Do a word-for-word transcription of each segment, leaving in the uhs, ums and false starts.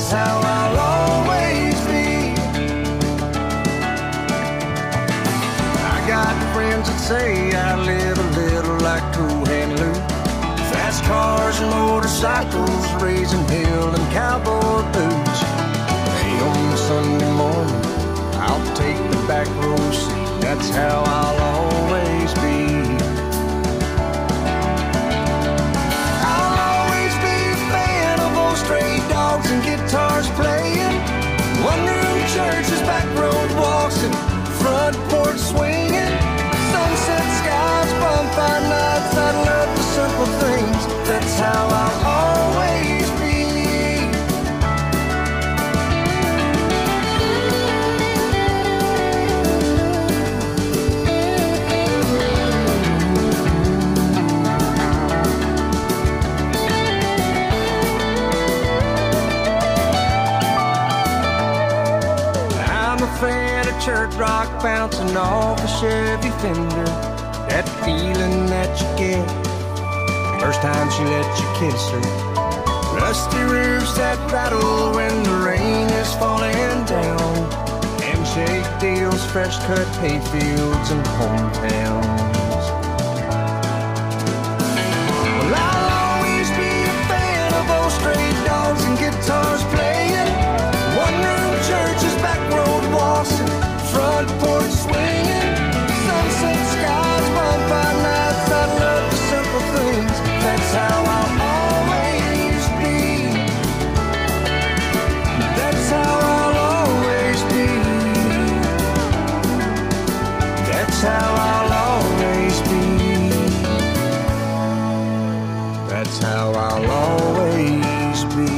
that's how I'll always be. I got friends that say I live a little like Cool Hand Luke. Fast cars and motorcycles, raising hell and cowboy boots. Hey, on Sunday morning, I'll take the back row seat. That's how I'll always be. I'll always be a fan of old stray dogs and guitars playing. One-room churches, back road walks, and front porch swinging. Sunset skies, bonfire nights, I love the simple things. That's how I'll always be. I'm a fan of church rock bouncing off a Chevy Fender. That feeling that you get first time she let you kiss her. Rusty roofs that rattle when the rain is falling down. Handshake deals, fresh cut hay fields and hometowns. Well, I'll always be a fan of old stray dogs and guitars playing. One-room churches, back road walks, and front porch swinging. Sunset skies, bonfire nights, I love the simple things. That's how I'll always be. That's how I'll always be. That's how I'll always be. That's how I'll always be.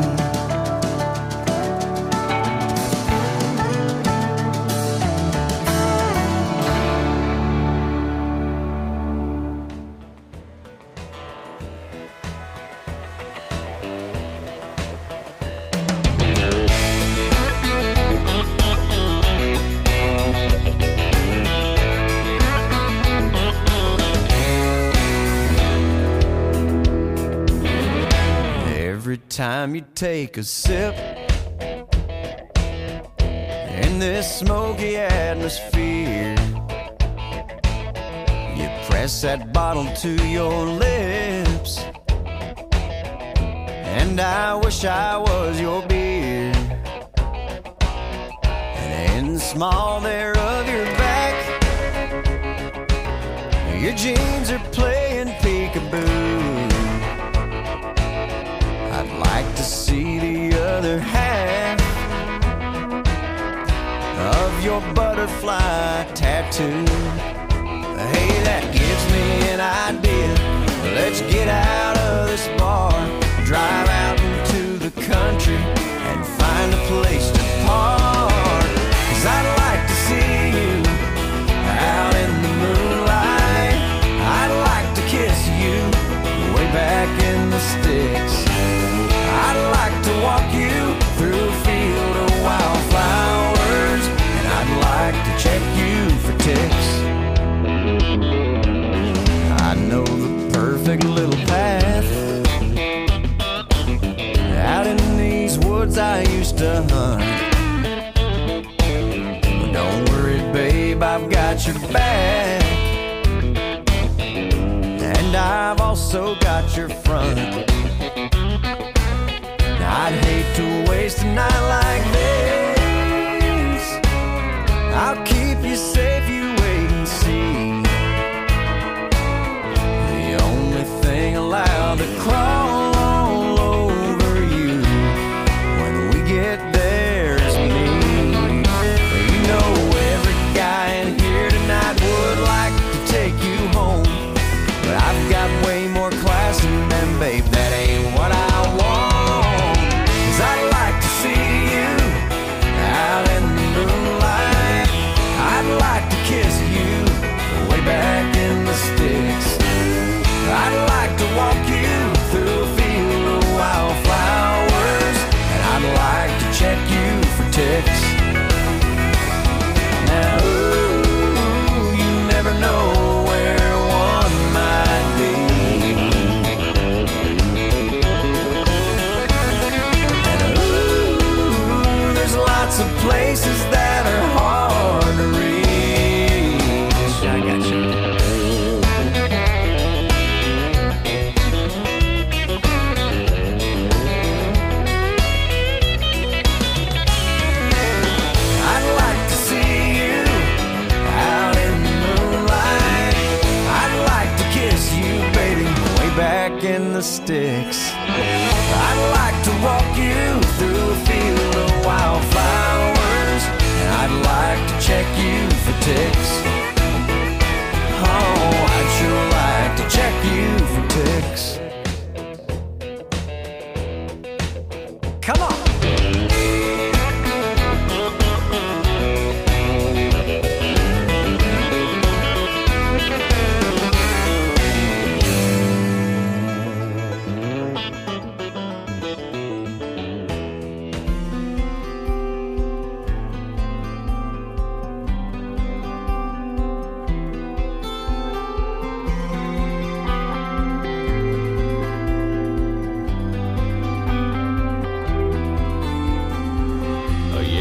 Every time you take a sip in this smoky atmosphere, you press that bottle to your lips, and I wish I was your beer. And in the small there of your back, your jeans are playing peekaboo. I'd like to see the other half of your butterfly tattoo. Hey, that gives me an idea. Let's get out of this bar, drive out into the country, and find a place to park. 'Cause I'd like to see you out in the moonlight. I'd like to kiss you way back in the sticks. I'd like to walk you through a field of wildflowers, and I'd like to check you for ticks. I know the perfect little path out in these woods I used to hunt. But don't worry, babe, I've got your back, and I've also got your front. I'd hate to waste a night like this. I'll keep you safe, you wait and see. The only thing allowed to crawl all over you when we get there is me. You know every guy in here tonight would like to take you home, but I've got way more class than them, babe, that ain't what I want. I'd like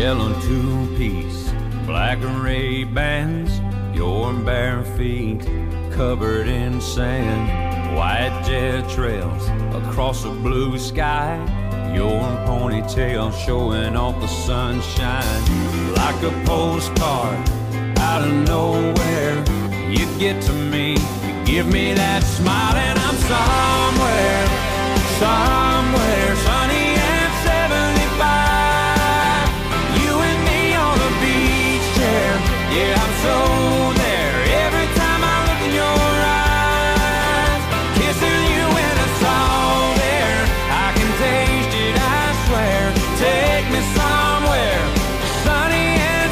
yellow two-piece, black Ray-Bans, your bare feet covered in sand, white jet trails across a blue sky, your ponytail showing off the sunshine. Like a postcard out of nowhere, you get to me, you give me that smile, and I'm somewhere, somewhere sunny and seventy-five. You and me on the beach chair, yeah, I'm so there. Every time I look in your eyes, kissing you and it's all there. I can taste it, I swear. Take me somewhere sunny and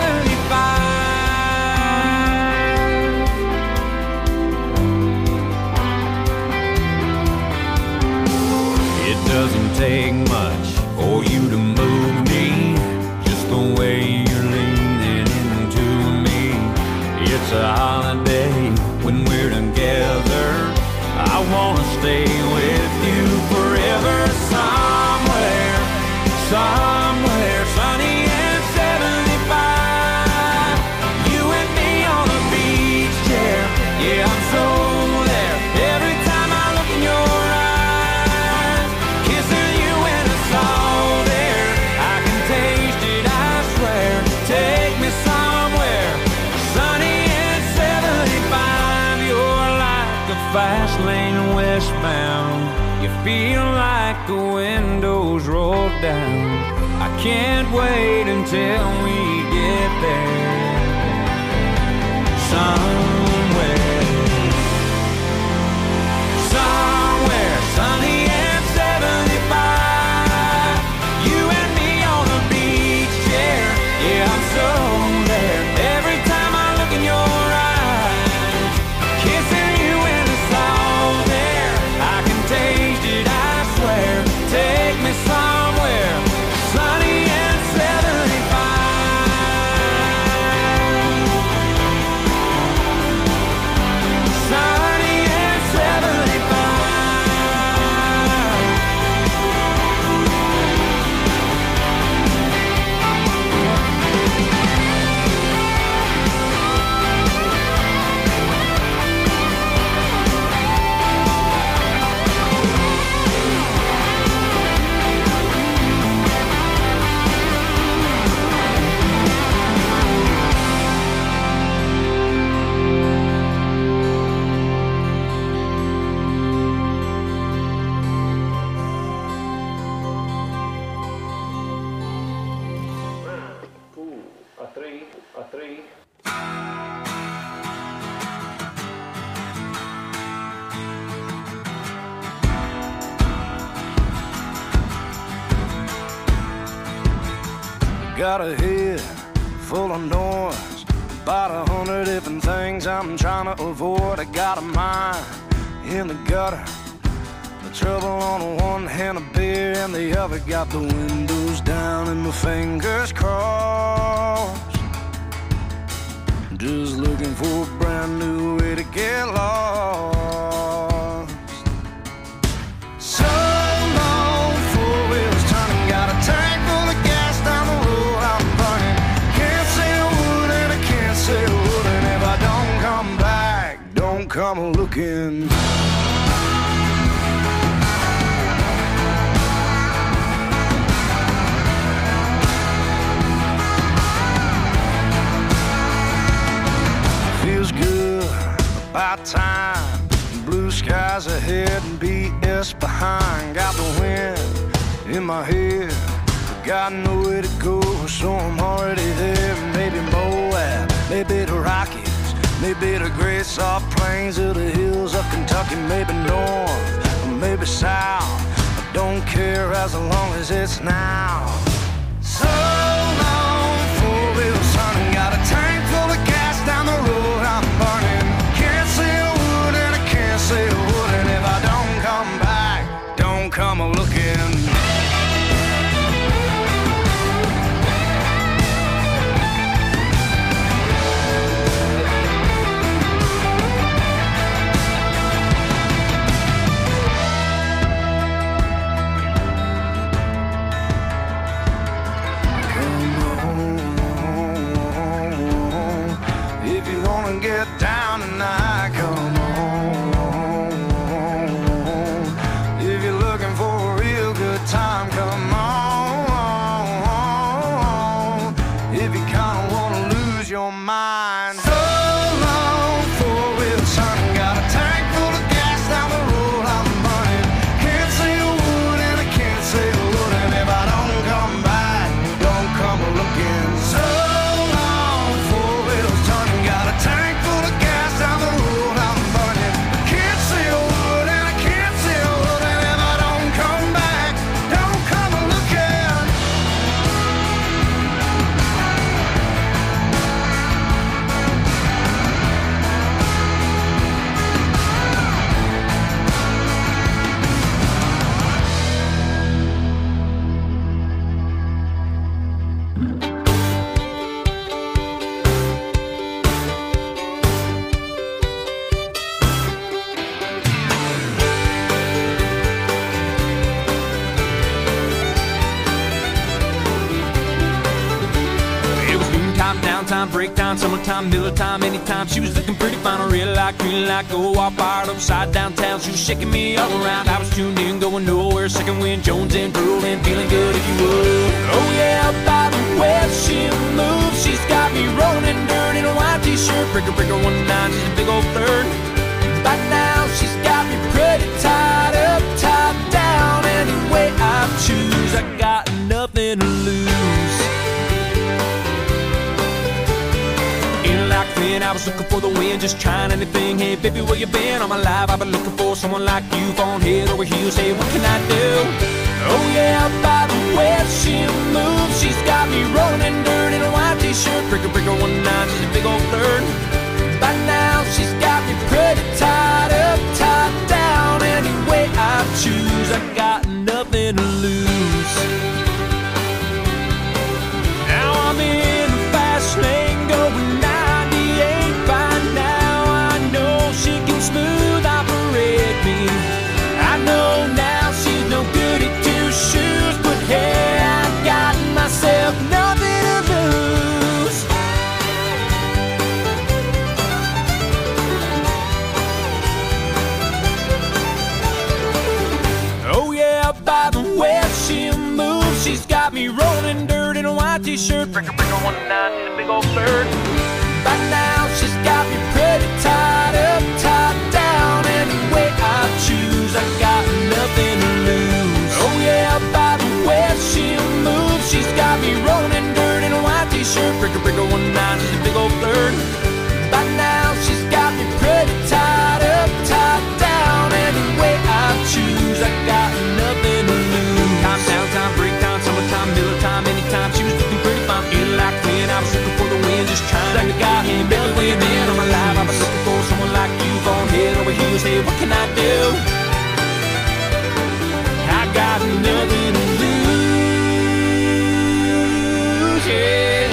seventy-five. It doesn't take much for you to move me, just the way you're leaning into me. It's a holiday when we're together. I wanna stay with you forever. Somewhere, somewhere sunny and seventy-five. You and me on a beach chair, yeah, I'm so there. Every time I look in your eyes, kissing you and it's all there. I can taste it, I swear. Take me somewhere sunny and seventy-five. You're like a fast lane westbound. You feel like the windows roll down. I can't wait until we get there. Somewhere, somewhere sunny and seventy-five. You and me on a beach chair, yeah, I'm so there. Every time I look in your eyes, kissing you and it's all there. I can taste it, I swear. Take me somewhere sunny and seventy-five. Sunny and seventy-five. Got a head full of noise, about a hundred different things I'm trying to avoid. I got a mind in the gutter, the trouble on the one hand, a beer in the other. Got the windows down and my fingers crossed, just looking for a brand new way to get lost. So long, four wheels turning, got a tank full of gas down the road I'm burning. Can't say a word and I can't say a word, and if I don't come back, don't come looking. Feels good, about time. Blue skies ahead and B S behind. Got the wind in my head, got nowhere to go, so I'm already there. Maybe Moab, maybe the Rockies, maybe the great soft plains of the hills of Kentucky. Maybe north, or maybe south, I don't care as long as it's now. So long, four wheels turning, got a tank full of gas down the road I'm burning. Can't say a word and I can't say a word, and if I don't come back, don't come looking. Downtime, break time, summertime, Miller time, anytime. She was looking pretty fine, a real like, green like, go all fired upside downtown. She was shaking me all around. I was tuned in, going nowhere. Second wind, Jones and drooling, feeling good if you would. Oh yeah, by the way she moves, she's got me rolling in dirt in a white t-shirt. Breaker, breaker, one nine, she's a big old flirt. By now she's got me pretty tied up, tied down. Any way I choose, I got nothing to lose. I was looking for the wind, just trying anything. Hey baby, where you been all my life? I've been looking for someone like you, falling head over heels. Hey, what can I do? Oh yeah, by the way she moves, she's got me rolling in dirt in a white t-shirt. Breaker, breaker, one nine, she's a big old flirt. By now she's got me pretty tied up, tied down. Any way I choose, I got nothing to lose. Now I'm in the fast lane going now. She can smooth operate me. I know now she's no good at two shoes, but hey, I got myself nothing to lose. Oh yeah, by the way she moves, she's got me rolling dirt in a white t-shirt. Breaker, breaker, one nine, in a big old bird. By now she's got me pretty tied up, tied down. Any way I choose, I got nothing to lose. Oh yeah, by the way she moves, she's got me rolling in dirt in a white t-shirt. Breaker, breaker, one nine, she's a big old flirt. By now she's got me pretty tied up, tied down. Any way I choose, I got nothing to lose. Time, downtime, break time, summertime, Miller time, anytime. She was looking pretty fine, feeling like when I was looking for the wind, just trying like the guy. Hey, Billy, where you been all my life? I've been looking for someone like you, going head over heels. Hey, what can I do? I got nothing to lose, yeah.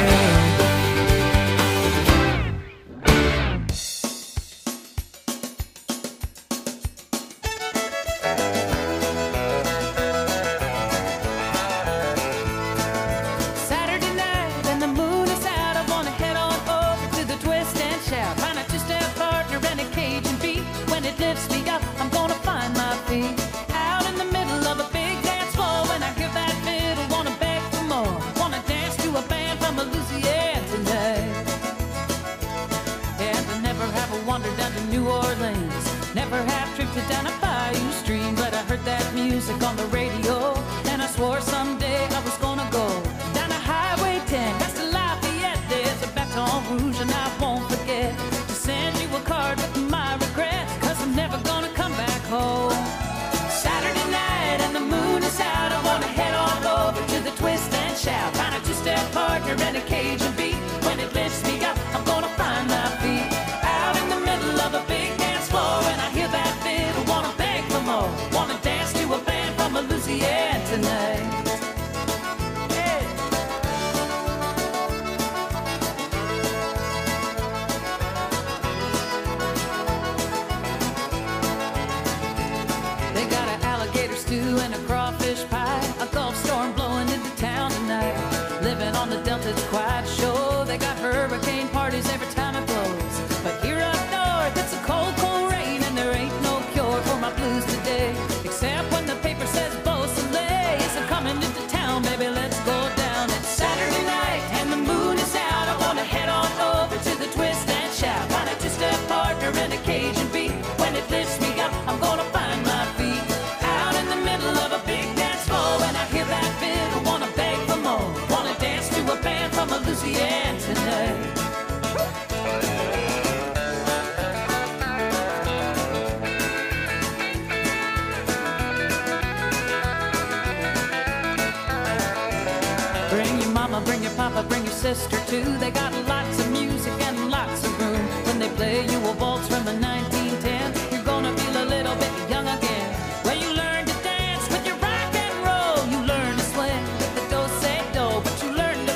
Down a bayou stream, but I heard that music on the radio, and I swore someday I was gonna go down a highway ten, past the Lafayette. There's a Baton Rouge, and I won't forget to send you a card with my regrets, cause I'm never gonna come back home. Saturday night and the moon is out, I wanna head on over to the Twist and Shout, find a two-step partner and a Cajun beat. When it lifts me up, I'm gonna find my feet out in the middle of a big dance floor, and I hear that wanna beg for more, wanna dance to a band from Louisiana tonight. Yeah. They got an alligator stew and a crawfish pie, a Gulf storm blowing into town tonight. Living on the Delta, it's quite a show. They got hurricane parties every time it blows, but here up north it's a cold, cold rain, and there ain't no for my blues today, except when the paper says Beausoleil isn't coming into town. Baby, let's go down. It's Saturday night and the moon is out. I wanna head on over to the Twist and Shout, find a two-step partner and a Cajun beat. When it lifts me up, I'm gonna find my feet out in the middle of a big dance floor, and I hear that fiddle, wanna beg for more, wanna dance to a band from Louisiana tonight. Bring your papa, bring your sister too. They got lots of music and lots of room. When they play you a waltz from the nineteen ten, you're gonna feel a little bit young again. Well, you learn to dance with your rock and roll. You learn to swing with the do-say-do, but you learn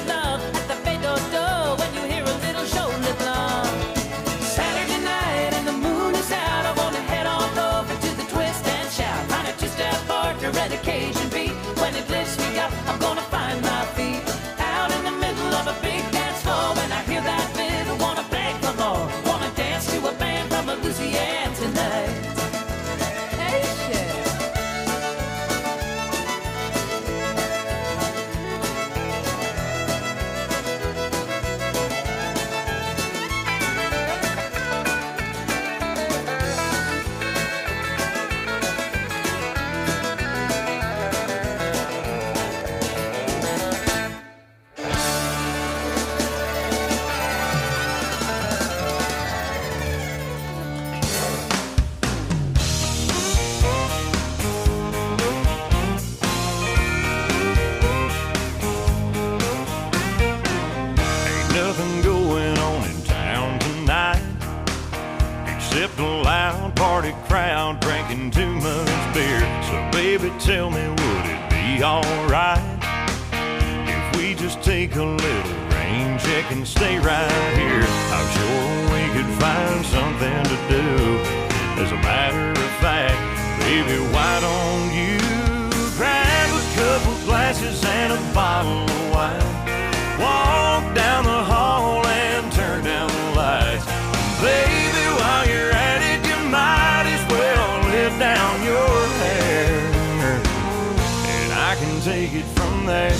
take a little rain check and stay right here. I'm sure we could find something to do. As a matter of fact, baby, why don't you grab a couple glasses and a bottle of wine, walk down the hall and turn down the lights. Baby, while you're at it, you might as well let down your hair, and I can take it from there.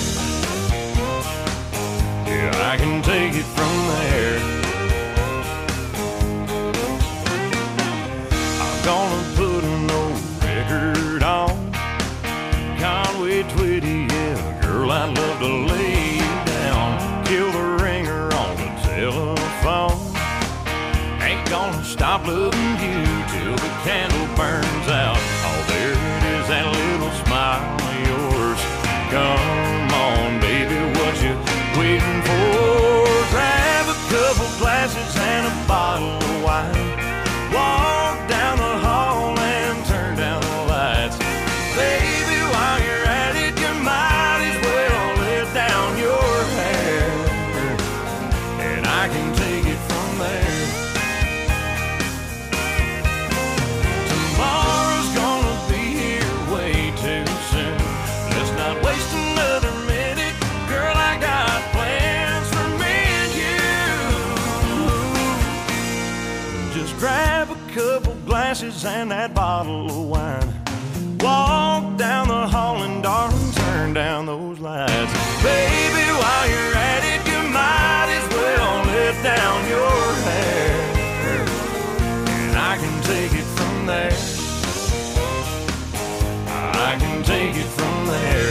Yeah, I can take it from there. I'm gonna put an old record on Conway Twitty, yeah, girl, I'd love to lay you down. Kill the ringer on the telephone. Ain't gonna stop loving you till the candle burns out. Oh, there it is, that little smile of yours. Come on, baby, what you waiting for? Grab a couple glasses and a bottle of wine, walk down the hall and turn down the lights. Baby, while you're at it, you might as well let down your hair, and I can take it from there. Tomorrow's gonna be here way too soon. Let's not waste another minute. Girl, I got plans for me and you. Just grab a couple glasses and that bottle of wine, walk down the hall and darling, turn down those lights. Baby, while you're at it, you might as well let down your hair, and I can take it from there. I can take it from there.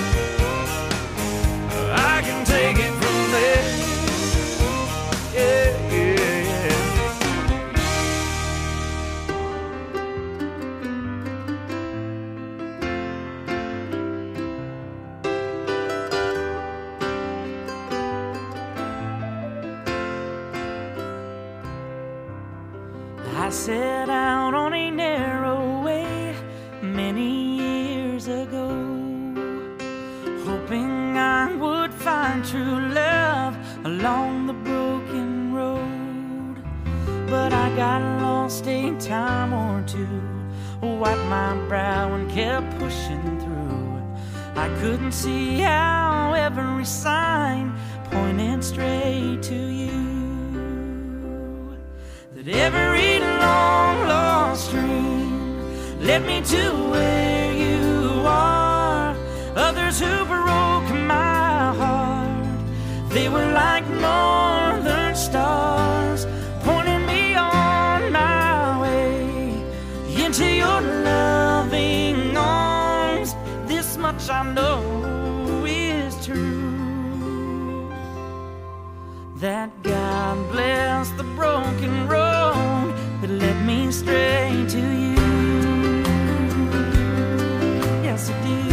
I can take it from there. Yeah, yeah, yeah. I set out on a narrow way many years ago, hoping I would find true love along the broken road. But I got lost a time or two, wiped my brow and kept pushing through. I couldn't see how every sign pointed straight to you. That every long lost dream led me to where you are. Others who broke my heart, they were like northern stars, pointing me on my way into your loving arms. This much I know is true, that God bless the broken road that led me straight to you. Yes, it did.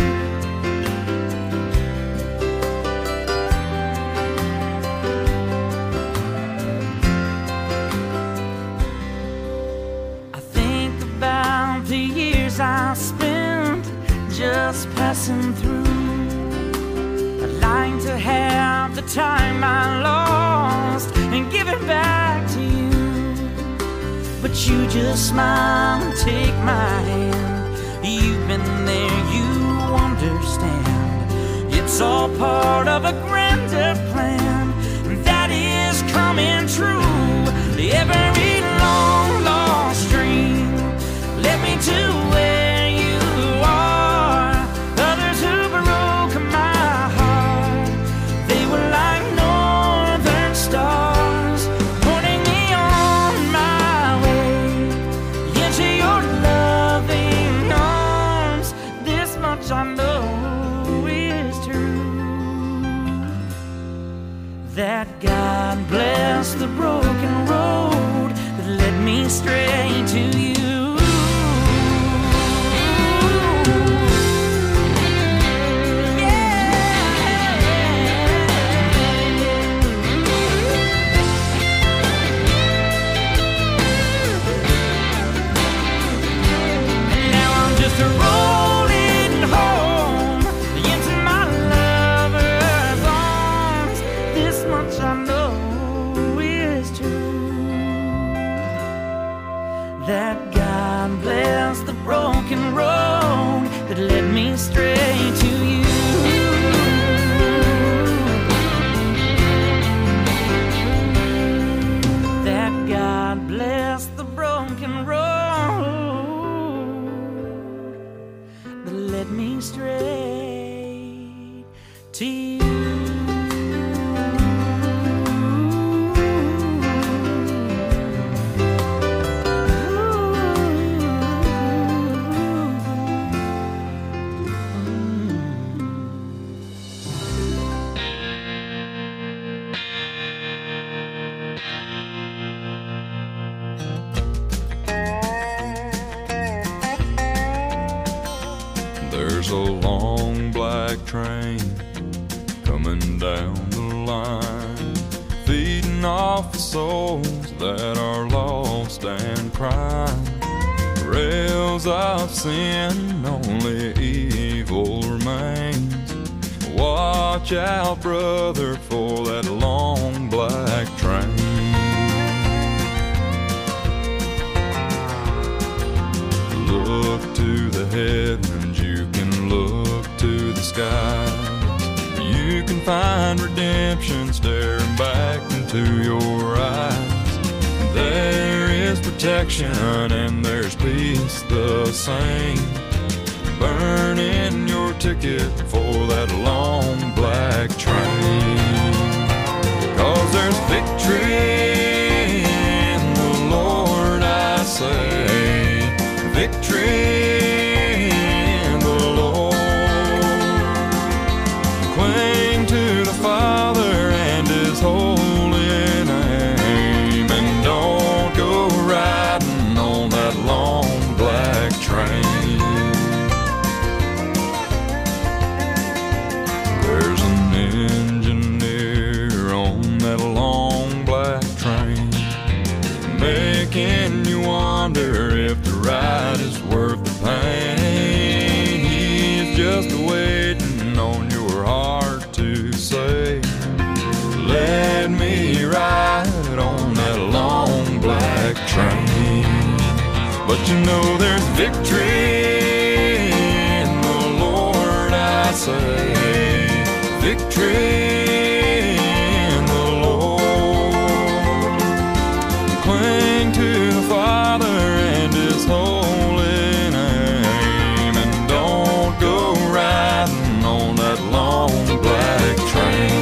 I think about the years I spent just passing through, I'd like to have the time I lost and give it back to you. But you just smile and take my hand. You've been there, you understand. It's all part of a grander plan that is coming true. Every long lost dream led me to where you are. Others who broke my heart, they were like northern stars, pointing me on my way into your loving arms. This much I know is true, that God bless the broken road that led me straight to you. Rolling home into my lover's arms. There's a long black train coming down the line, feeding off the souls that are lost and crying. Rails of sin, only evil remains. Watch out, brother, for that long black train. Look to the heavens, you can look to the skies. You can find redemption staring back into your eyes. There is protection and there's peace the same. Burn in your ticket for that long black train. 'Cause there's victory in the Lord, I say. Victory in the Lord. Cling to the Father and His holy name, and don't go riding on that long black train. There's an engineer on that long black train, making you wonder if the ride is worth the pain. He's just waiting on your heart to say, let me ride on that long black train. But you know there's victory in the Lord, I say. Victory in the Lord. Cling to the Father and His holy name, and don't go riding on that long black train.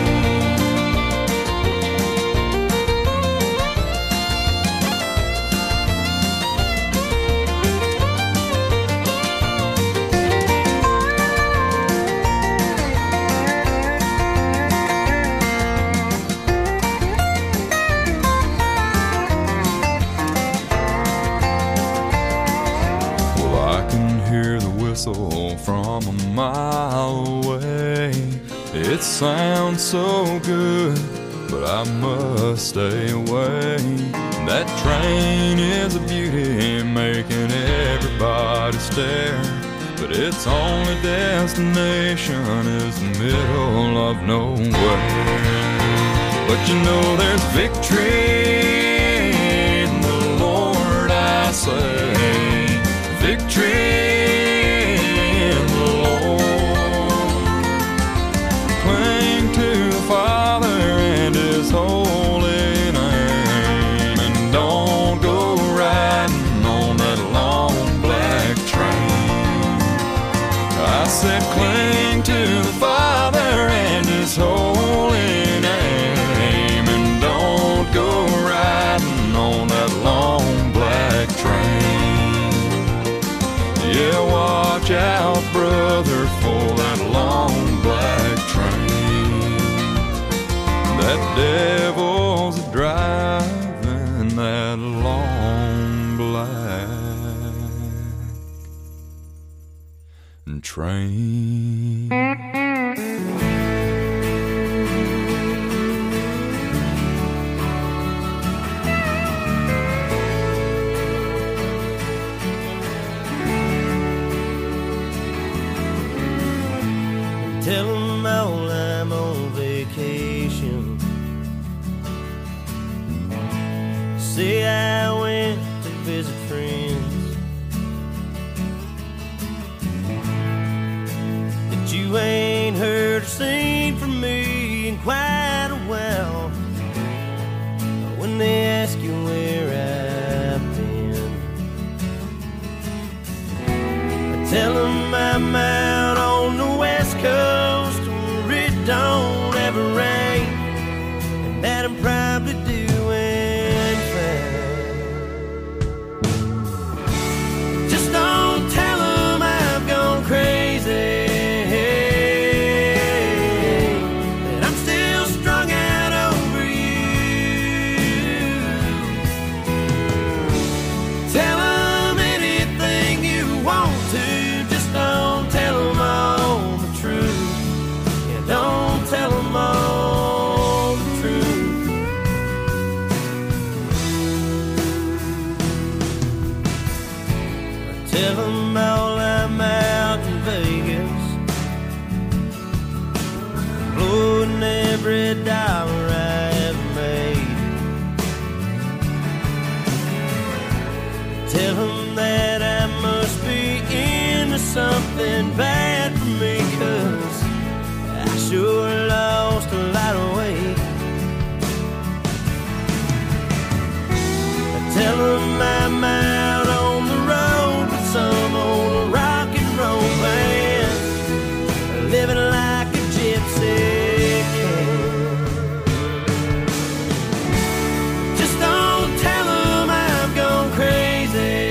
From a mile away, it sounds so good, but I must stay away. That train is a beauty, making everybody stare, but its only destination is the middle of nowhere. But you know there's victory in the Lord, I say. Victory in the Lord. Cling to the Father and His holy name, and don't go riding on that long black train. I said cling to the Father and His holy name, and don't go riding on that long black train. Yeah, watch out, brother, for that long black train. That devil's driving that long black train. Tell them all I'm on vacation. Say I went to visit friends, that you ain't heard or seen from me in quite a while. When they ask you where I've been, I tell them I'm out on the West Coast where it don't never rain, and that I'm probably doing fine. Just don't tell them I've gone crazy. Tell them all I'm out in Vegas, blowing every dollar I ever made. Tell them that I must be into something bad for me, 'cause I sure lost a lot of weight. Tell them I'm out on the road with some old rock and roll band, living like a gypsy can. Just don't tell them I've gone crazy,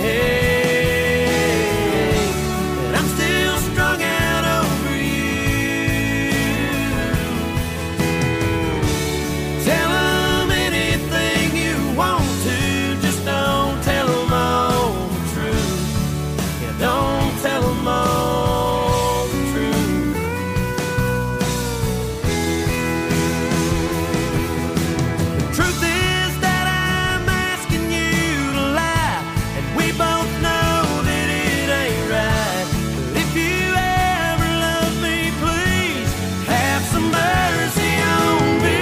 and I'm still strung out over you. Tell them anything you want to, just don't tell them all the truth. Yeah, don't tell them all the truth. The truth is that I'm asking you to lie, and we both know that it ain't right. But if you ever love me, please have some mercy on me.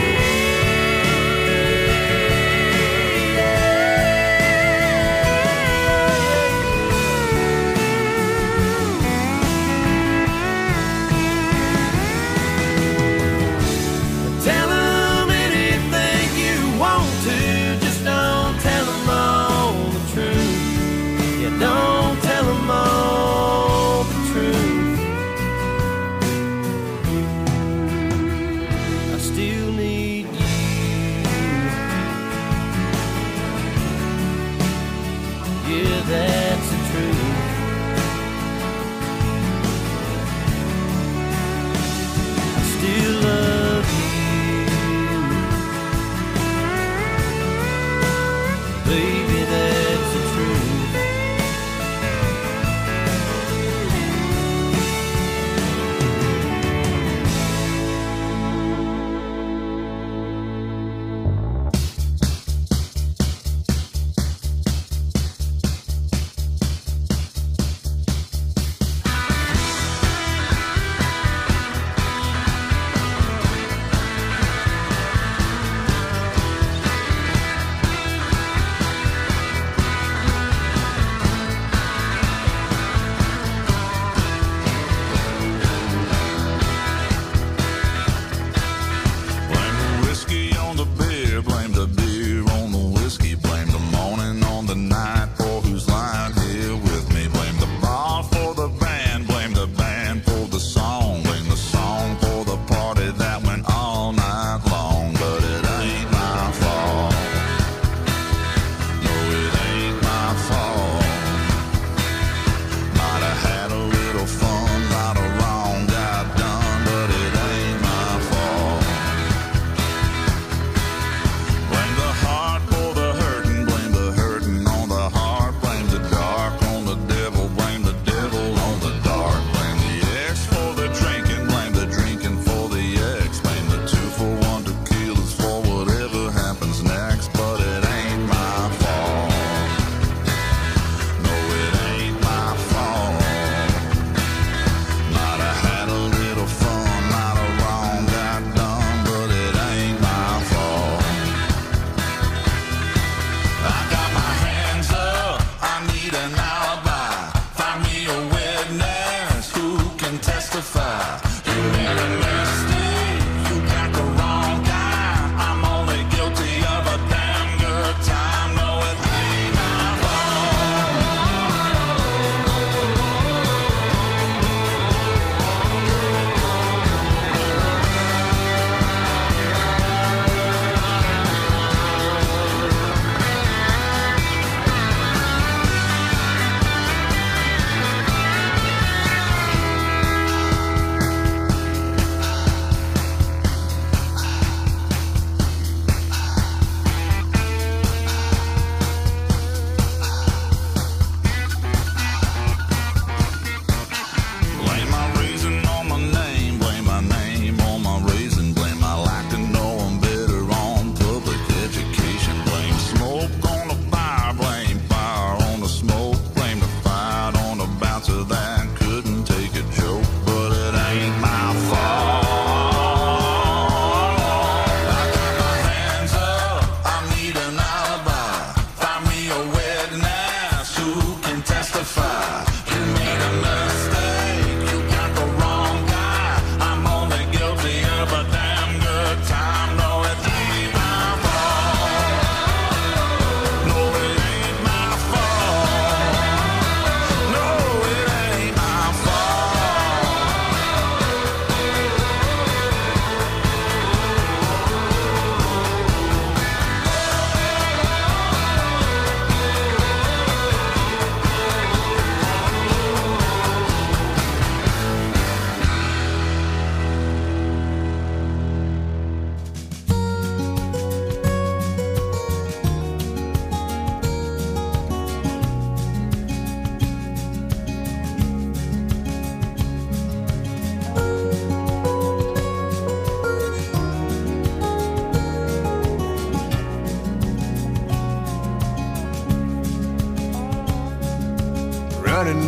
Tell them anything you want to, just don't tell them all the truth. Yeah, don't tell them all the truth. I still need you. Yeah, that's the truth. I still love you. Baby, that's the truth.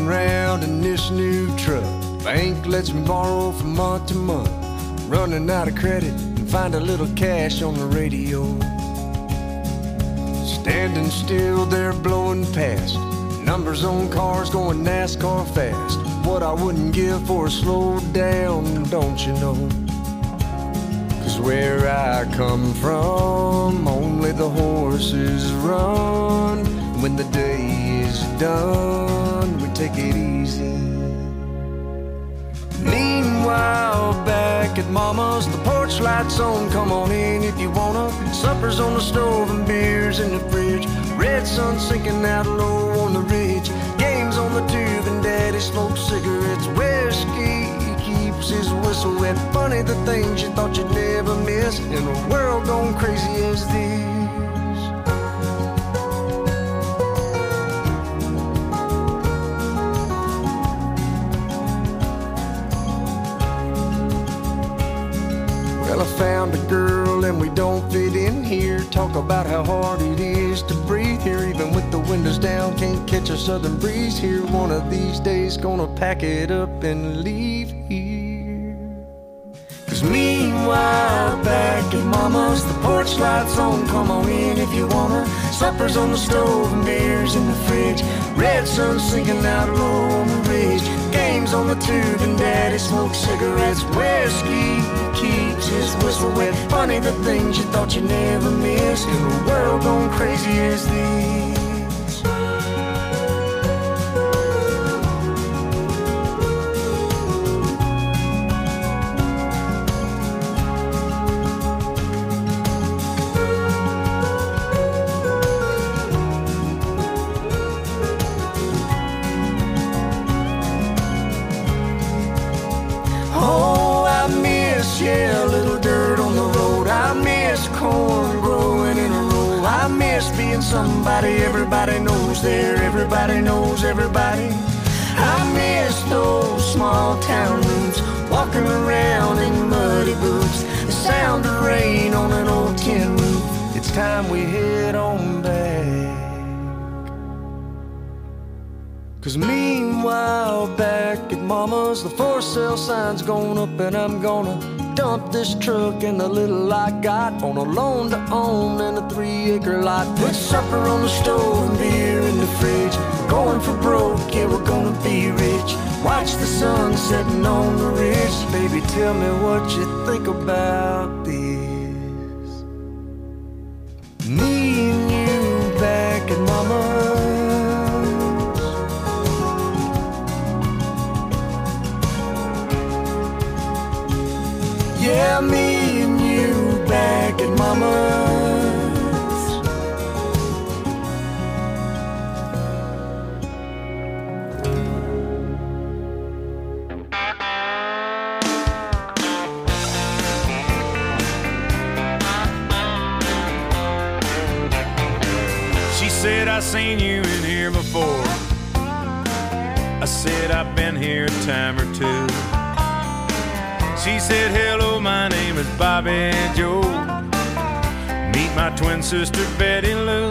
Driving around in this new truck. Bank lets me borrow from month to month. Running out of credit and find a little cash on the radio. Standing still there blowing past. Numbers on cars going NASCAR fast. What I wouldn't give for a slow down, don't you know? Cause where I come from, only the horses run. When the day is done, we take it easy. Meanwhile, back at Mama's, the porch lights on, come on in if you wanna. Supper's on the stove and beers in the fridge. Red sun sinking out low on the ridge. Games on the tube and Daddy smokes cigarettes. Whiskey keeps his whistle wet. Funny the things you thought you'd never miss in a world gone crazy as this. Well, I found a girl and we don't fit in here. Talk about how hard it is to breathe here. Even with the windows down, can't catch a southern breeze here. One of these days gonna pack it up and leave here. Cause meanwhile, back at Mama's, the porch lights on, come on in if you wanna. Supper's on the stove and beers in the fridge. Red sun sinking out low on the ridge. Games on the tube and Daddy smokes cigarettes. Whiskey keeps his whistle wet. Funny the things you thought you never missed in a world gone crazy as this. Yeah, a little dirt on the road. I miss corn growing in a row. I miss being somebody everybody knows there. Everybody knows everybody. I miss those small town roots. Walking around in muddy boots. The sound of rain on an old tin roof. It's time we head on back. Cause meanwhile, back at Mama's, the for sale sign's going up and I'm gonna dump this truck and the little I got on a loan to own and a three acre lot. Put supper on the stove and beer in the fridge. We're going for broke, yeah, we're gonna be rich. Watch the sun setting on the ridge. Baby, tell me what you think about this. Me and you back at Mama's. Yeah, me and you back at Mama's. She said, I seen you in here before. I said, I've been here a time or two. She said, hello, my name is Bobby Joe. Meet my twin sister, Betty Lou.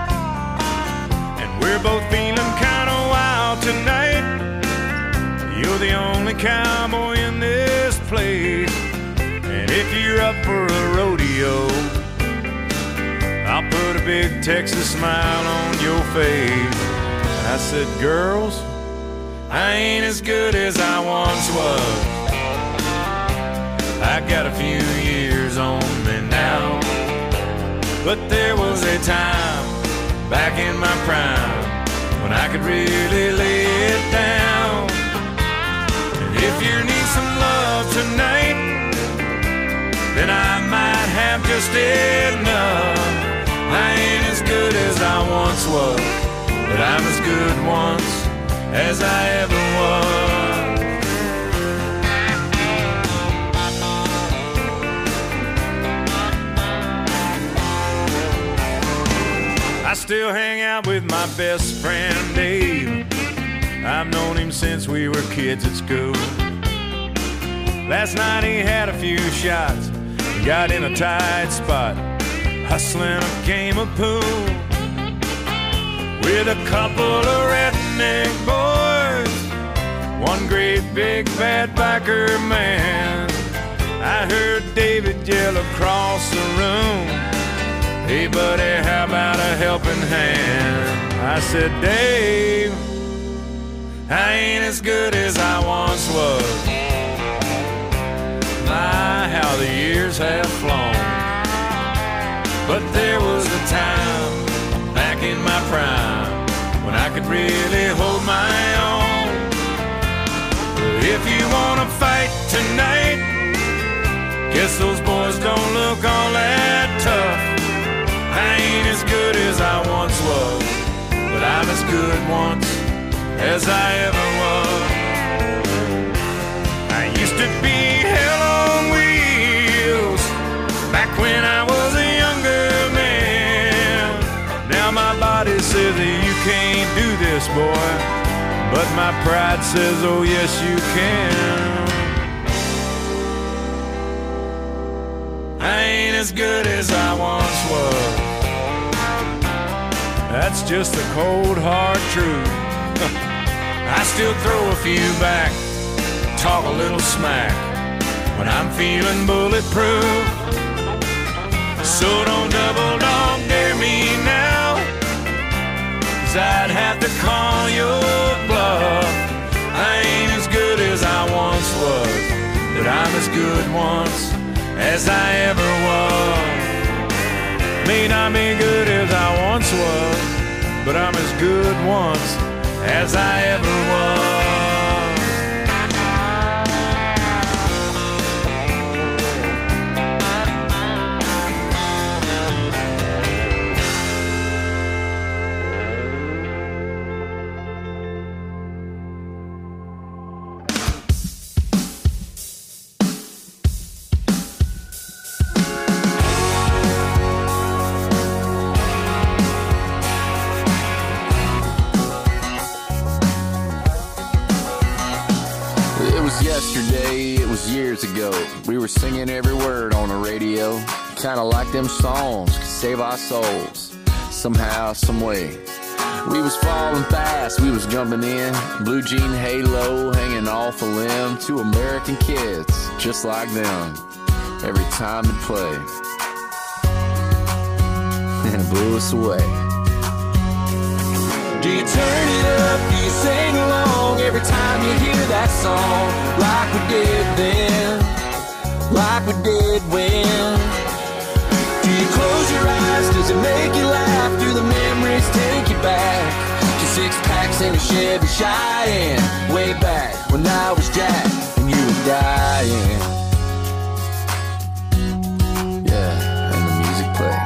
And we're both feeling kinda wild tonight. You're the only cowboy in this place. And if you're up for a rodeo, I'll put a big Texas smile on your face. I said, girls, I ain't as good as I once was. I got a few years on me now, but there was a time back in my prime when I could really lay it down. And if you need some love tonight, then I might have just enough. I ain't as good as I once was, but I'm as good once as I ever was. I still hang out with my best friend Dave. I've known him since we were kids at school. Last night he had a few shots and got in a tight spot, hustling a game of pool with a couple of redneck boys one great big bad biker man. I heard David yell across the room, "Hey buddy, how about a helping hand?" I said, "Dave, I ain't as good as I once was. My, how the years have flown. But there was a time back in my prime when I could really hold my own. If you wanna fight tonight, guess those boys don't look all that tough. I ain't as good as I once was, but I'm as good once as I ever was. I used to be hell on wheels back when I was a younger man. Now my body says that you can't do this, boy, but my pride says, oh yes you can. I ain't as good as I once was. That's just the cold hard truth. I still throw a few back, talk a little smack when I'm feeling bulletproof. So don't double dog dare me now, 'cause I'd have to call your bluff. I ain't as good as I once was, but I'm as good once as I ever was. May not be good as I once was, but I'm as good once as I ever was. Yesterday, it was years ago. We were singing every word on the radio. Kinda like them songs could save our souls. Somehow, some way. We was falling fast, we was jumping in. Blue jean halo hanging off a limb. Two American kids, just like them. Every time it played, and it blew us away. Do you turn it up? Do you sing along every time you hear that song? Like we did then, like we did when. Do you close your eyes? Does it make you laugh? Do the memories take you back to six packs in a Chevy Cheyenne? Way back when I was Jack and you were dying. Yeah, and the music played.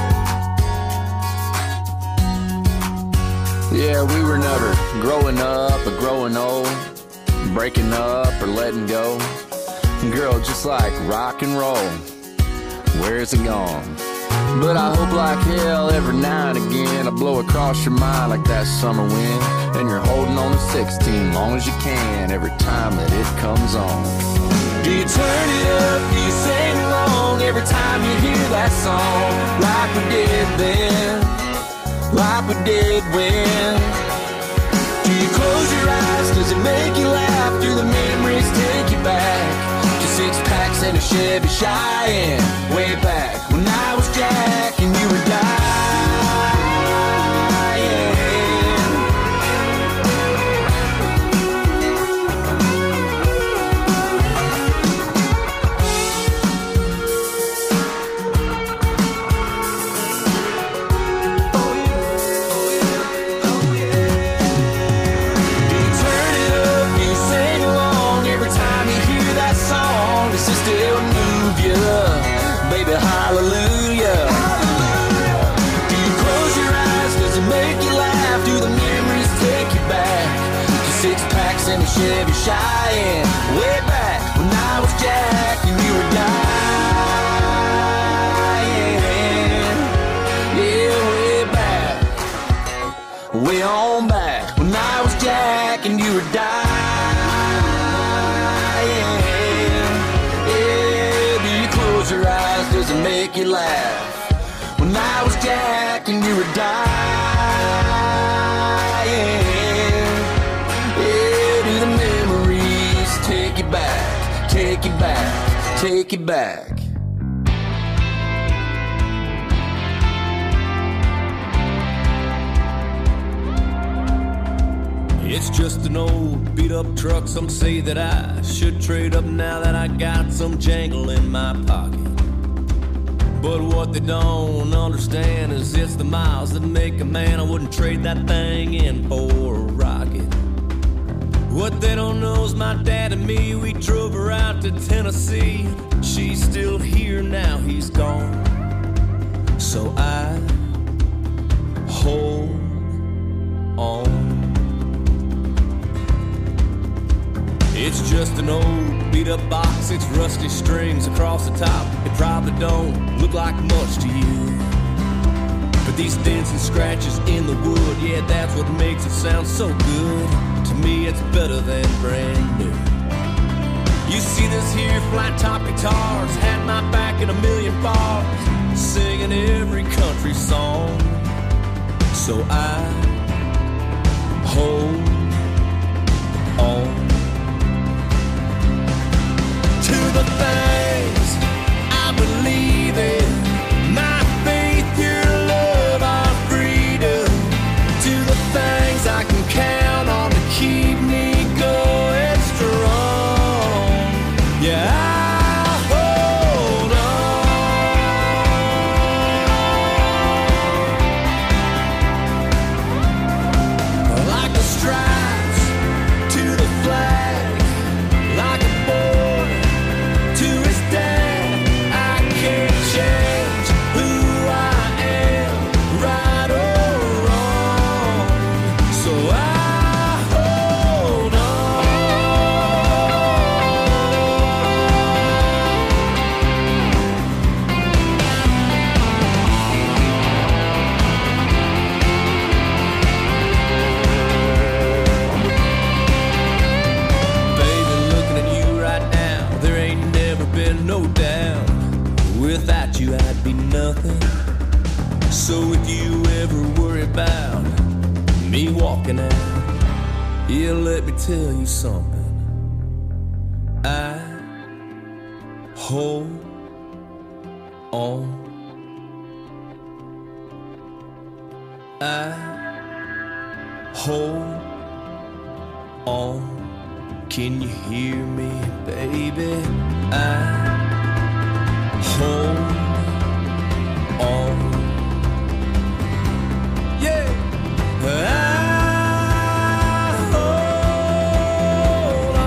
Yeah, we were never growing up or growing old, breaking up or letting go. Girl, just like rock and roll, where's it gone? But I hope like hell every now and again I blow across your mind like that summer wind, and you're holding on to sixteen long as you can every time that it comes on. Do you turn it up? Do you sing along every time you hear that song? Like we did then, like we did when. Do you close your eyes? Does it make you laugh? Do the memories take you back to six packs and a Chevy Cheyenne? Way back when I was Jack and you were dying. Does it still move you? Baby, hallelujah. Do you close your eyes? Does it make you laugh? Do the memories take you back to six packs and a Chevy Cheyenne? Way back when I was Jack and you were dying. Yeah, way back, way on back when I was Jack and you were dying. Your eyes, does it make you laugh? When I was Jack and you were dying, yeah, do the memories take you back. It's just an old beat up truck. Some say that I should trade up now that I got some jangle in my pocket. But what they don't understand is it's the miles that make a man. I wouldn't trade that thing in for a rocket. What they don't know is my dad and me, we drove her out to Tennessee. She's still here now, he's gone. So I hold on. It's just an old beat up box, six rusty strings across the top. It probably don't look like much to you, but these dents and scratches in the wood, yeah, that's what makes it sound so good. To me it's better than brand new. You see this here flat top guitars had my back in a million bars, singing every country song. So I hold on to the things I believe in, my faith, your love, our freedom, to the things I can count on to keep me going strong. Yeah, I hold on like the stripes to the flag, like a boy to his dad. I can't change who I am, right or wrong. So I hold Baby, looking at you right now, there ain't never been no doubt. Without you, I'd be nothing. So if you ever worry about me walking out, yeah, let me tell you something. I hold on. I hold on. Can you hear me, baby? I hold on. Yeah. I hold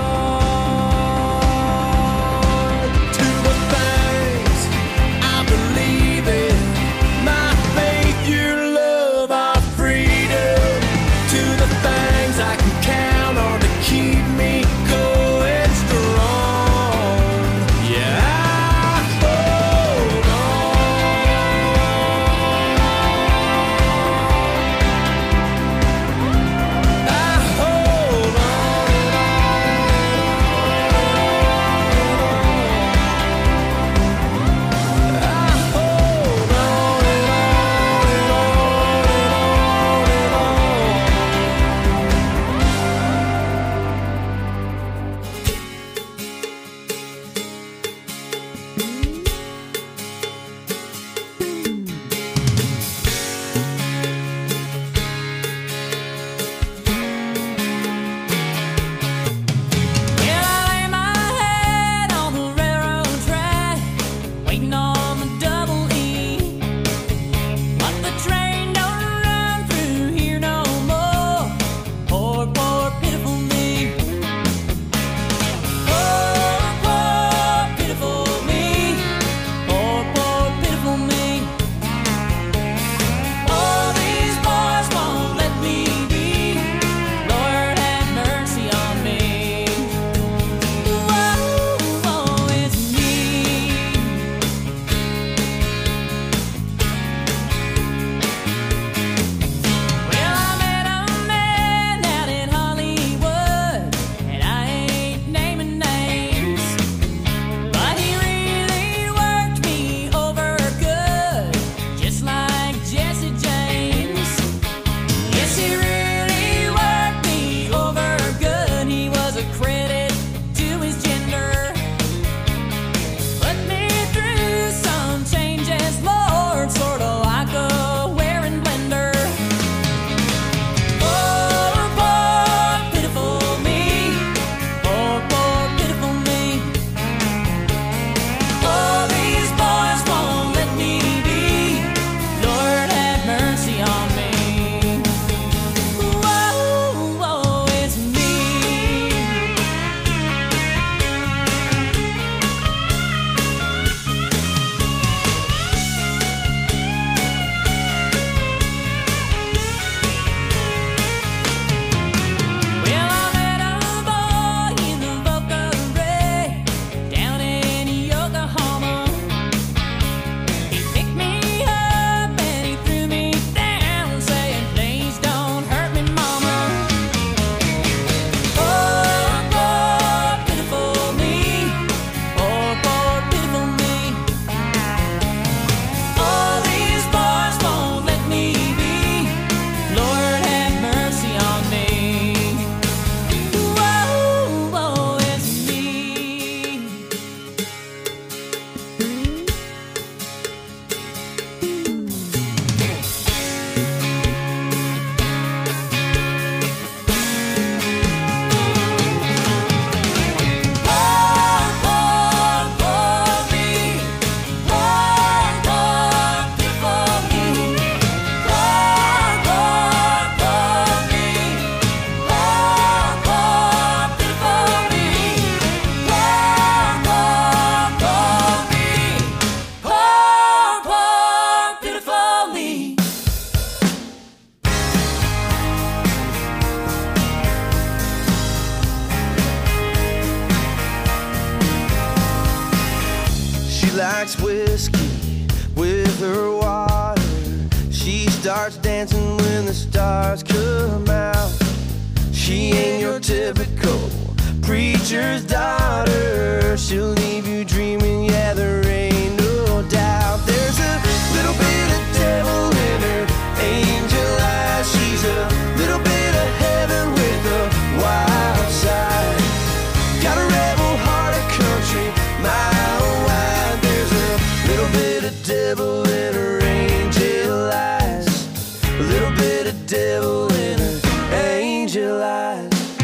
on to the things I believe in, my faith, your love, our freedom, to the things I can count on to keep me going strong. Yeah, I hold with her water. She starts dancing when the stars come out. She ain't your typical preacher's daughter. She'll leave you dreaming, yeah, there ain't no doubt. There's a little bit of devil in her angel eyes. She's a little bit of heaven with a wild side. Got a rebel heart of country, mile wide. There's a little bit of devil in her angel eyes. A little bit of devil in her angel eyes.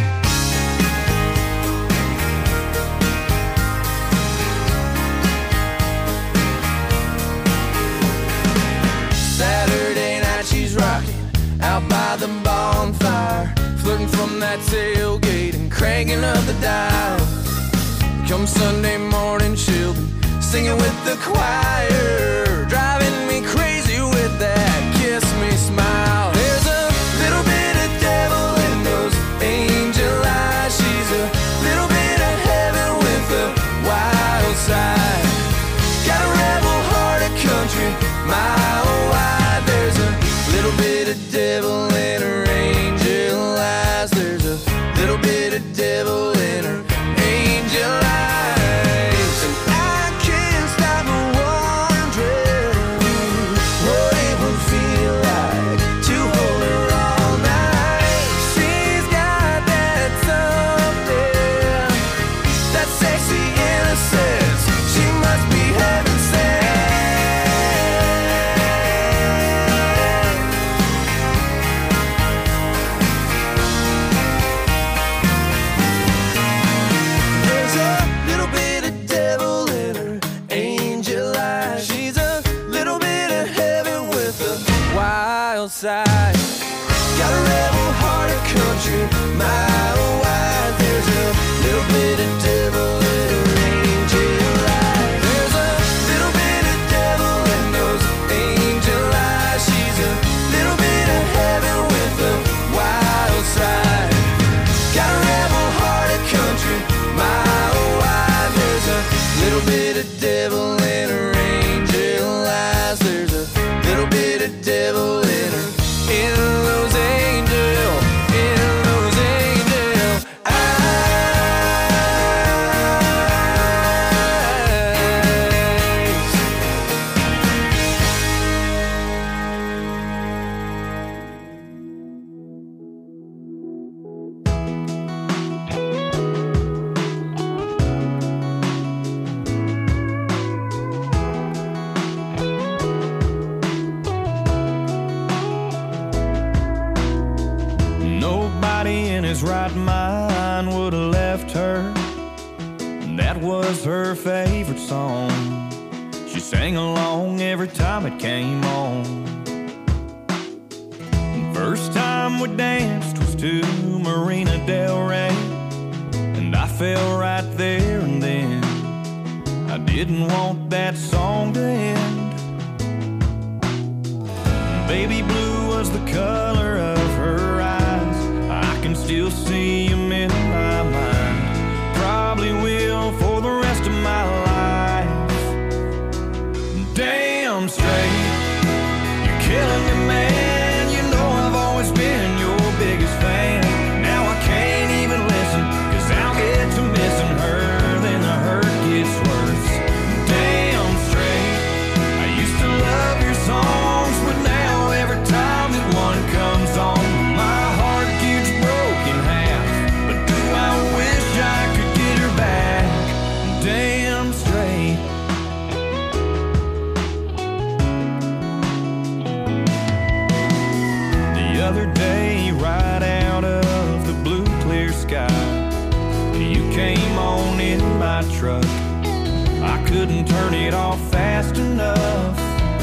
Saturday night she's rocking out by the bonfire, flirting from that tailgate and cranking up the dial. Come Sunday morning she'll be singing with the choir, driving me crazy with that kiss me smile. There's a little bit of devil in those angel eyes. She's a little bit of heaven with a wild side. Got a rebel heart of country, mile wide. There's a little bit of devil in her angel eyes. There's a little bit of devil in her angel eyes. And I can't stop wondering what it would feel like to hold her all night. She's got that something, that sexy innocence. She must be heaven sent. There's a little bit of devil in her angel eyes. She's a little bit of heaven with a wild side. Got a rebel heart of country, mile wide. There's a little bit of devil in her angel eyes. There's a little bit of devil in those angel eyes. She's a little bit of heaven with a wild side. Got a rebel heart of country, mile wide. There's a little bit of devil in her angel eyes. There's a little bit of devil in her, in those angel, in those angel eyes. Nobody in his right mind would have left her. That was her favorite song. She sang along every time it came on. First time we danced was to Marina Del Rey, and I fell right there and then. I didn't want that song to end. Baby blue was the color of her eyes. I can still see him in my mind. Probably will for the rest of my life. Damn straight, you're killing me, man. You know I've always been your biggest fan. Now I can't even listen, cause I'll get to missing her, then the hurt gets worse. Damn straight, I used to love your songs, but now every time that one comes on, my heart gets broken half. But do I wish I could get her back? Damn straight. The other day, right out of the blue clear sky, you came on in my truck. I couldn't turn it off fast enough.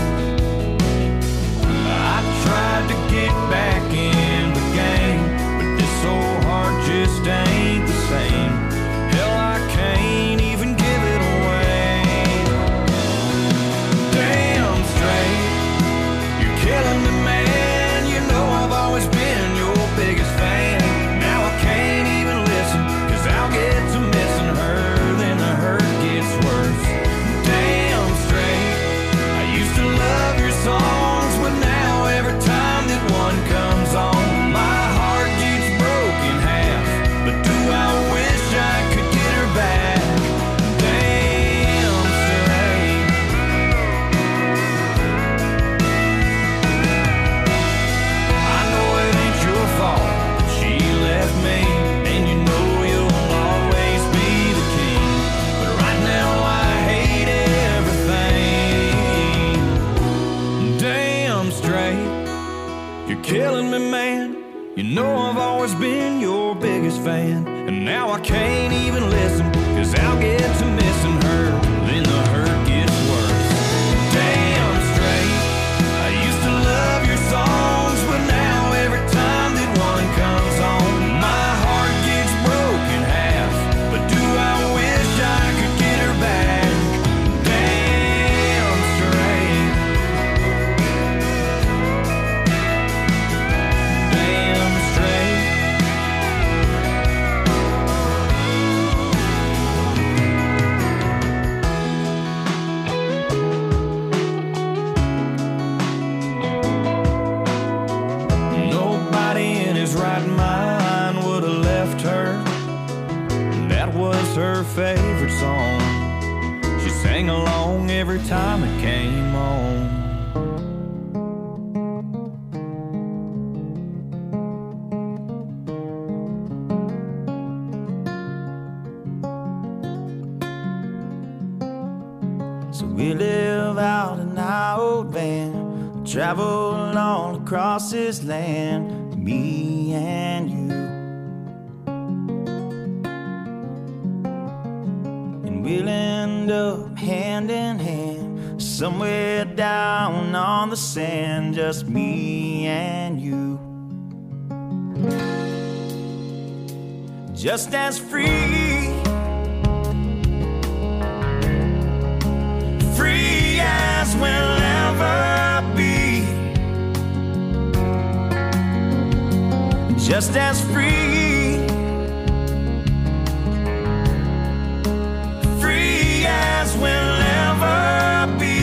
I tried to get back in the game, but this old heart just ain't the same. Hell, I can't even give it away. Damn straight, you're killing me, man. You know I've always been your biggest fan. Now I can't even listen, cause I'll get to missing her, then the hurt gets worse. Damn straight, You know I've always been your biggest fan, and now I can't even listen, 'cause I'll get to missing her, then the hurt gets worse. Damn straight, I used to love your songs, but now every time that one comes on, my heart gets broken half. But do I wish I could get her back? Damn straight. Damn straight. Nobody in his right mind would have left her. That was her favorite song. She sang along every time it came on. So we live out in our old van, travel all across this land, me and you. And we'll end up hand in hand, somewhere down on the sand, just me and you. Just as free, free as we'll ever be. Just as free, free as we'll ever be.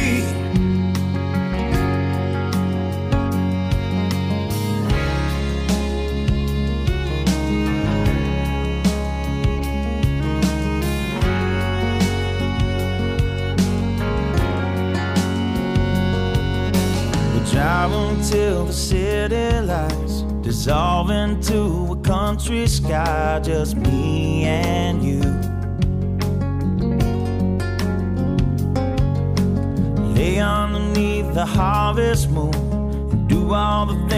We drive until the city lights dissolve into a country sky, just me and you. Lay underneath the harvest moon and do all the things